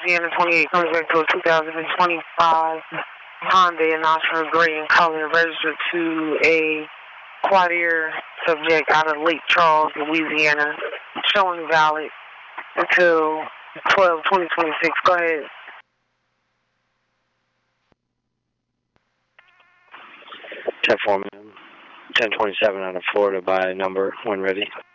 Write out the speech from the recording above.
Louisiana 28 comes back to a 2025 Honda Elantra gray in color, registered to a Quadier subject out of Lake Charles, Louisiana, showing valid until 12/2026. Go ahead. 10-4, 1027 out of Florida by number when ready.